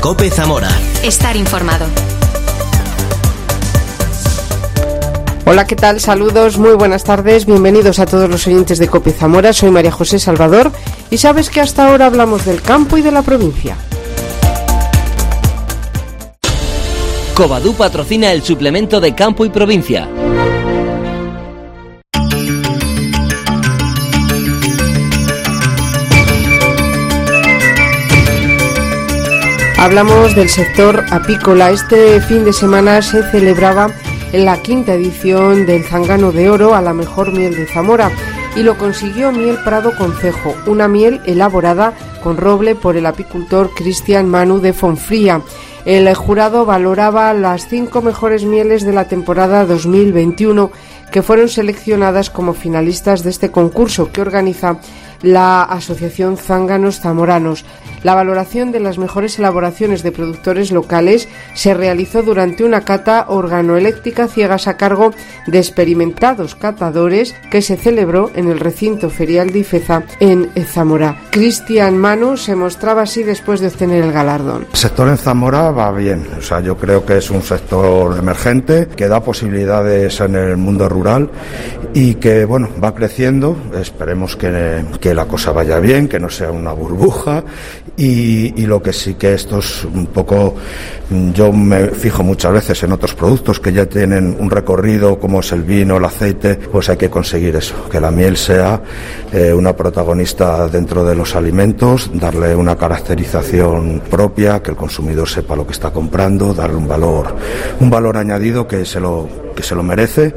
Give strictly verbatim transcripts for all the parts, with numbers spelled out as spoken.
COPE Zamora. Estar informado. Hola, ¿qué tal? Saludos, muy buenas tardes, bienvenidos a todos los oyentes de COPE Zamora. Soy María José Salvador y sabes que hasta ahora hablamos del campo y de la provincia. Covadú patrocina el suplemento de Campo y Provincia. Hablamos del sector apícola. Este fin de semana se celebraba la quinta edición del Zángano de Oro a la mejor miel de Zamora y lo consiguió Miel Prado Concejo, una miel elaborada con roble por el apicultor Cristian Manu de Fonfría. El jurado valoraba las cinco mejores mieles de la temporada dos mil veintiuno que fueron seleccionadas como finalistas de este concurso que organiza la Asociación Zánganos Zamoranos. La valoración de las mejores elaboraciones de productores locales se realizó durante una cata organoeléctrica ciegas a cargo de experimentados catadores que se celebró en el recinto ferial de Ifeza en Zamora. Cristian Manu se mostraba así después de obtener el galardón. El sector en Zamora va bien, o sea, yo creo que es un sector emergente que da posibilidades en el mundo rural y que, bueno, va creciendo. Esperemos que, que la cosa vaya bien, que no sea una burbuja. Y, y lo que sí que esto es un poco, yo me fijo muchas veces en otros productos que ya tienen un recorrido como es el vino, el aceite, pues hay que conseguir eso, que la miel sea eh, una protagonista dentro de los alimentos, darle una caracterización propia, que el consumidor sepa lo que está comprando, darle un valor, un valor añadido que se lo, que se lo merece.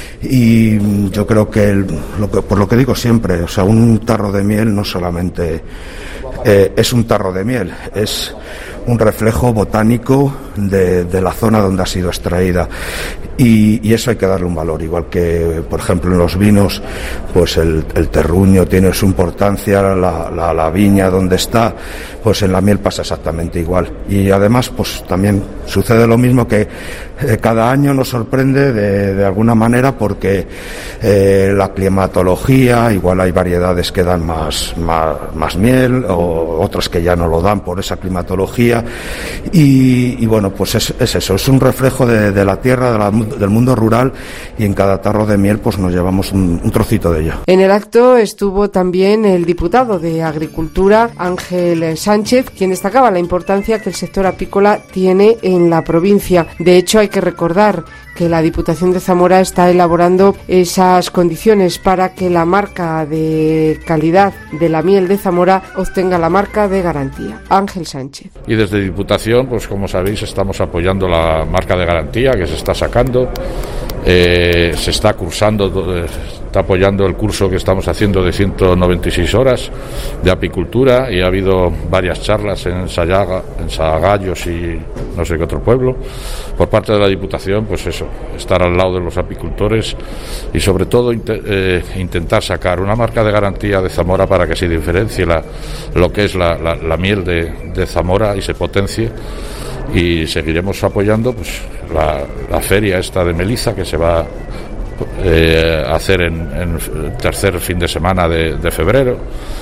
Y yo creo que, el, lo que por lo que digo siempre, o sea, un tarro de miel no solamente eh, es un tarro de miel, es un reflejo botánico de, de la zona donde ha sido extraída y, y eso hay que darle un valor, igual que por ejemplo en los vinos pues el, el terruño tiene su importancia, la, la, la viña donde está, pues en la miel pasa exactamente igual y además pues también sucede lo mismo, que eh, cada año nos sorprende de, de alguna manera porque eh, la climatología, igual hay variedades que dan más, más, más miel o otras que ya no lo dan por esa climatología. Y, y bueno, pues es, es eso, es un reflejo de, de la tierra, de la, del mundo rural y en cada tarro de miel pues nos llevamos un, un trocito de ello. En el acto estuvo también el diputado de Agricultura, Ángel Sánchez, quien destacaba la importancia que el sector apícola tiene en la provincia. De hecho, hay que recordar que la Diputación de Zamora está elaborando esas condiciones para que la marca de calidad de la miel de Zamora obtenga la marca de garantía. Ángel Sánchez. Y desde Diputación, pues como sabéis, estamos apoyando la marca de garantía que se está sacando. Eh, se está cursando, está apoyando el curso que estamos haciendo de ciento noventa y seis horas de apicultura y ha habido varias charlas en Sayaga, en Sagallos y no sé qué otro pueblo por parte de la Diputación, pues eso, estar al lado de los apicultores y sobre todo int- eh, intentar sacar una marca de garantía de Zamora para que se diferencie la, lo que es la, la, la miel de, de Zamora y se potencie. Y seguiremos apoyando pues la, la feria esta de Meliza que se va eh, a hacer en, en el tercer fin de semana de, de febrero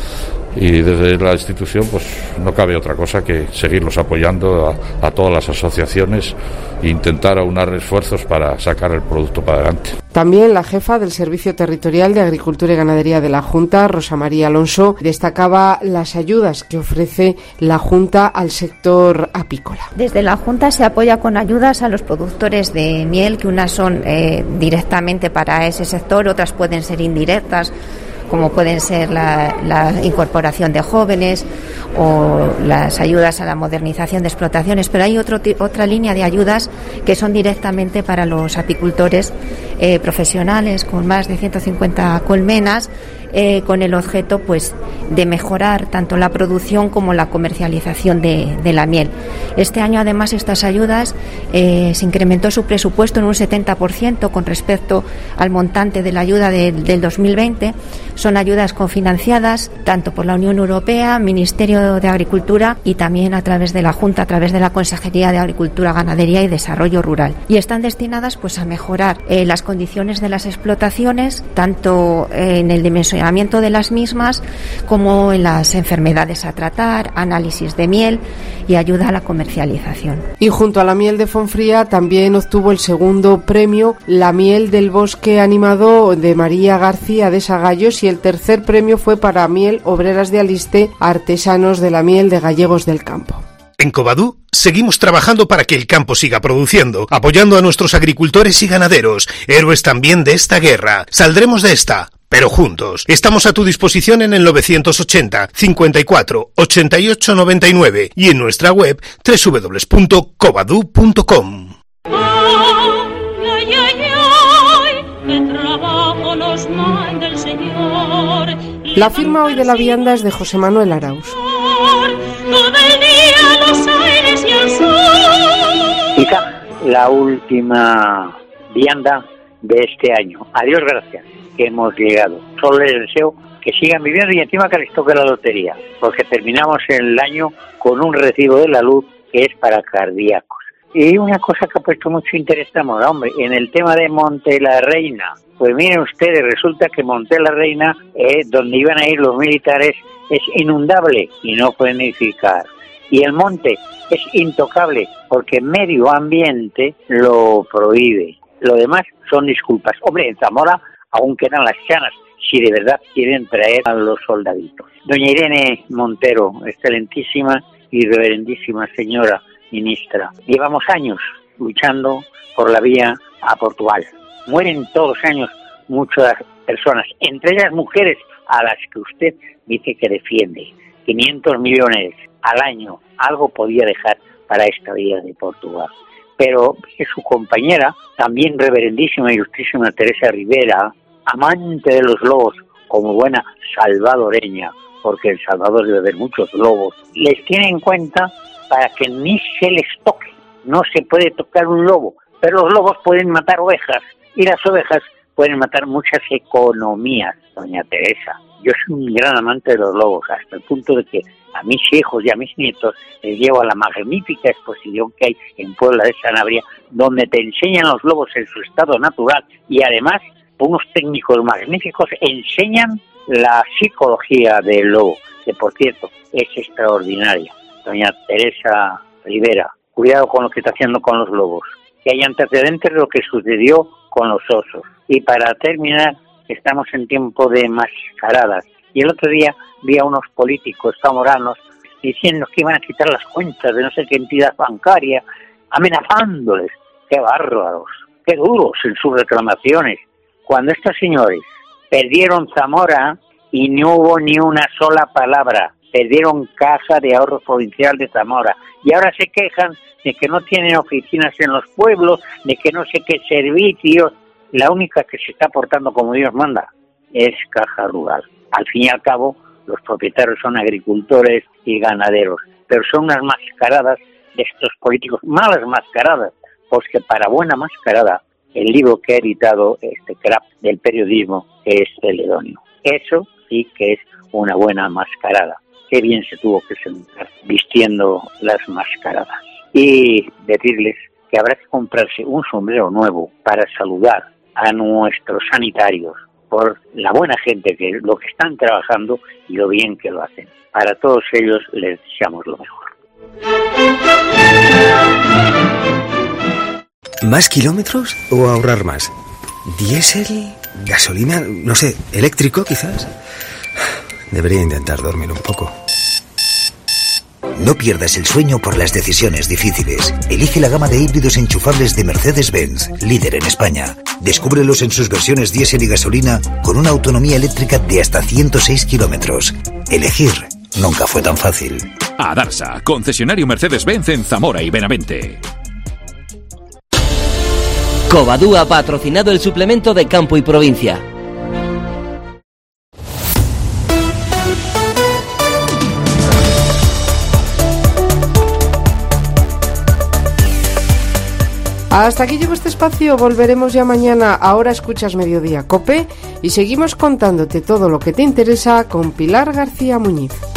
y desde la institución pues no cabe otra cosa que seguirlos apoyando a, a todas las asociaciones e intentar aunar esfuerzos para sacar el producto para adelante. También la jefa del Servicio Territorial de Agricultura y Ganadería de la Junta, Rosa María Alonso, destacaba las ayudas que ofrece la Junta al sector apícola. Desde la Junta se apoya con ayudas a los productores de miel, que unas son eh, directamente para ese sector, otras pueden ser indirectas, como pueden ser la, la incorporación de jóvenes o las ayudas a la modernización de explotaciones, pero hay otro, otra línea de ayudas que son directamente para los apicultores eh, profesionales con más de ciento cincuenta colmenas, eh, con el objeto pues de mejorar tanto la producción como la comercialización de, de la miel. Este año además estas ayudas eh, se incrementó su presupuesto en un setenta por ciento con respecto al montante de la ayuda de, del dos mil veinte. Son ayudas cofinanciadas tanto por la Unión Europea, Ministerio de Agricultura y también a través de la Junta, a través de la Consejería de Agricultura, Ganadería y Desarrollo Rural. Y están destinadas pues a mejorar eh, las condiciones condiciones de las explotaciones, tanto en el dimensionamiento de las mismas como en las enfermedades a tratar, análisis de miel y ayuda a la comercialización. Y junto a la miel de Fonfría también obtuvo el segundo premio la miel del bosque animado de María García de Sagallos, y el tercer premio fue para miel Obreras de Aliste, artesanos de la miel de Gallegos del Campo. En Covadú seguimos trabajando para que el campo siga produciendo, apoyando a nuestros agricultores y ganaderos, héroes también de esta guerra. Saldremos de esta, pero juntos. Estamos a tu disposición en el novecientos ochenta, cincuenta y cuatro, ochenta y ocho, noventa y nueve y en nuestra web doble u doble u doble u punto covadú punto com. La firma hoy de la vianda es de José Manuel Arauz. Quizá la última vianda de este año. Adiós, gracias, que hemos llegado. Solo les deseo que sigan viviendo y encima que les toque la lotería, porque terminamos el año con un recibo de la luz que es para cardíacos. Y una cosa que ha puesto mucho interés, estamos, hombre, en el tema de Monte la Reina. Pues miren ustedes, resulta que Monte la Reina, eh, donde iban a ir los militares, es inundable y no pueden edificar. Y el monte es intocable porque medio ambiente lo prohíbe. Lo demás son disculpas. Hombre, en Zamora aún quedan las chanas, si de verdad quieren traer a los soldaditos. Doña Irene Montero, excelentísima y reverendísima señora ministra, llevamos años luchando por la vía a Portugal. Mueren todos los años muchas personas, entre ellas mujeres a las que usted dice que defiende. quinientos millones al año, algo podía dejar para esta vía de Portugal. Pero es su compañera, también reverendísima y ilustrísima Teresa Rivera, amante de los lobos, como buena salvadoreña, porque en Salvador debe haber muchos lobos, les tiene en cuenta para que ni se les toque. No se puede tocar un lobo, pero los lobos pueden matar ovejas y las ovejas pueden matar muchas economías, doña Teresa. Yo soy un gran amante de los lobos, hasta el punto de que a mis hijos y a mis nietos les llevo a la magnífica exposición que hay en Puebla de Sanabria, donde te enseñan los lobos en su estado natural y además unos técnicos magníficos enseñan la psicología del lobo, que por cierto es extraordinaria. Doña Teresa Rivera, cuidado con lo que está haciendo con los lobos, que hay antecedentes de lo que sucedió con los osos. Y para terminar, estamos en tiempo de mascaradas. Y el otro día vi a unos políticos zamoranos diciendo que iban a quitar las cuentas de no sé qué entidad bancaria, amenazándoles. ¡Qué bárbaros! ¡Qué duros en sus reclamaciones! Cuando estos señores perdieron Zamora y no hubo ni una sola palabra, perdieron Caja de Ahorros Provincial de Zamora y ahora se quejan de que no tienen oficinas en los pueblos, de que no sé qué servicios. La única que se está portando como Dios manda es Caja Rural. Al fin y al cabo, los propietarios son agricultores y ganaderos, pero son unas mascaradas de estos políticos, malas mascaradas, porque para buena mascarada, el libro que ha editado este crack del periodismo es Celedonio. Eso sí que es una buena mascarada. Qué bien se tuvo que sentar vistiendo las mascaradas. Y decirles que habrá que comprarse un sombrero nuevo para saludar a nuestros sanitarios por la buena gente que lo que están trabajando y lo bien que lo hacen. Para todos ellos les deseamos lo mejor. ¿Más kilómetros o ahorrar más? ¿Diésel? ¿Gasolina? No sé, ¿eléctrico quizás? Debería intentar dormir un poco. No pierdas el sueño por las decisiones difíciles. Elige la gama de híbridos enchufables de Mercedes-Benz, líder en España. Descúbrelos en sus versiones diésel y gasolina con una autonomía eléctrica de hasta ciento seis kilómetros. Elegir nunca fue tan fácil. Adarsa, concesionario Mercedes-Benz en Zamora y Benavente. Covadú ha patrocinado el suplemento de Campo y Provincia. Hasta aquí llegó este espacio, volveremos ya mañana. Ahora escuchas Mediodía Cope y seguimos contándote todo lo que te interesa con Pilar García Muñiz.